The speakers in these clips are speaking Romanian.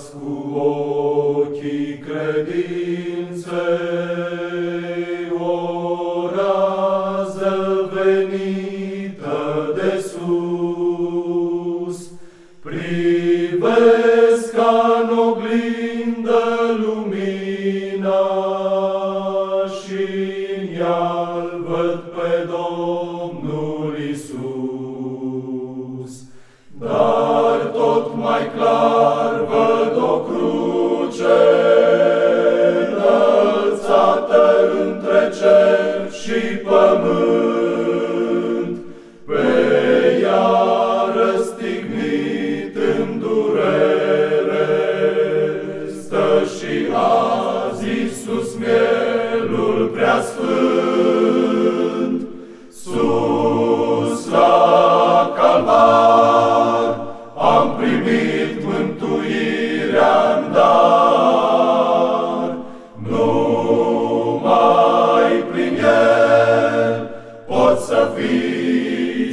cu ochii credinței o rază venită de sus. Privesc ca-n oglindă lumina și-n ea-l văd pe Domnul Iisus. Dar tot mai clar văd o cruce înălțată între cer și pământ, pe ea răstignit în durere stă și azi Iisus Mielul preasfânt. Sus la Calvar am primit mântuirea-n dar, numai prin El pot să fii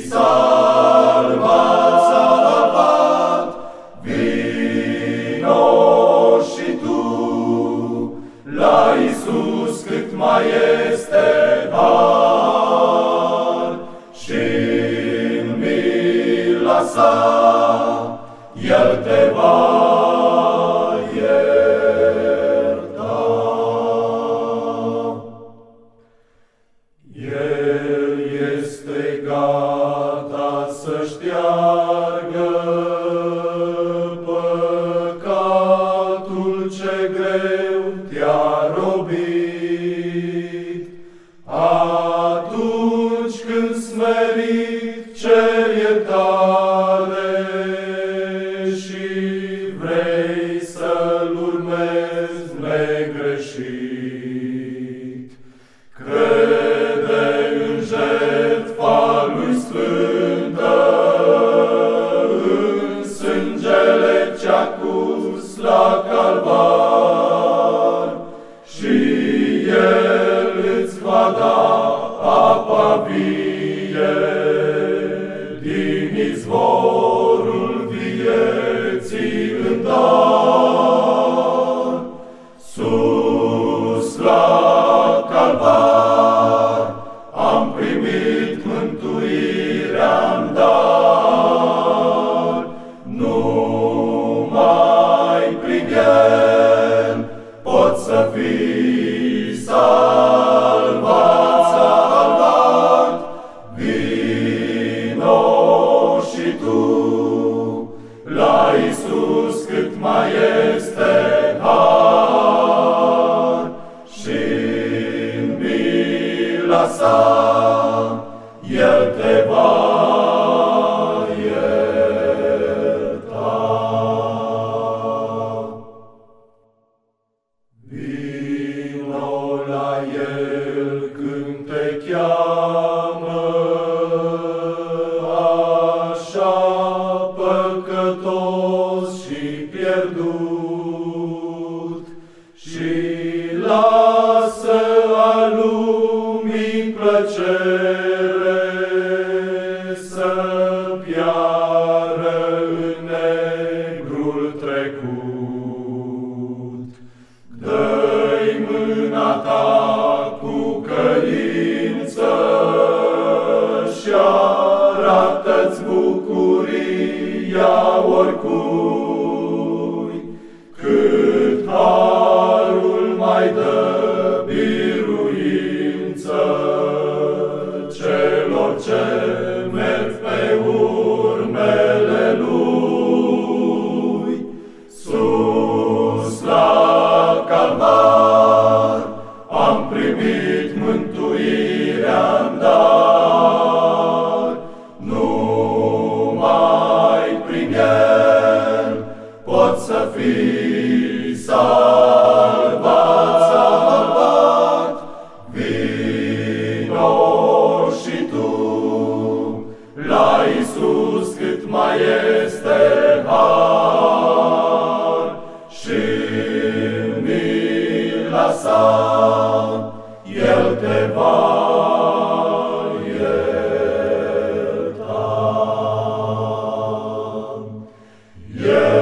salvat. Vino și tu la Iisus cât mai este har, și-n mila sa El te va ierta. El este gata să șteargă păcatul ce greu te-a robit, atunci când smerit cer iertare și vrei să-L urmezi negreșit. Crede în jertfa Lui sfântă, în sângele ce-a curs la Calvar, și El îți va da apa vie din izvorul vieții în dar. Sus la Calvar am primit mântuirea-n dar, numai prin El pot să fii salvat. Vino și tu la Iisus cât mai este har, și-n mila sa El te va ierta. Vino la El când te cheamă, așa păcătos și pierdut, și lasă a lumii plăcere să piară în negrul trecut. Dă-i mâna ta cu căință și arată-ți bucuria oricui, cât harul mai dă biruință celor ce merg pe urmele Lui. Sus la Calvar am primit mântuirea-n dar, numai prin El pot să fii salvat. Vino și tu la Iisus cât mai este har, și-n mila sa El te va ierta.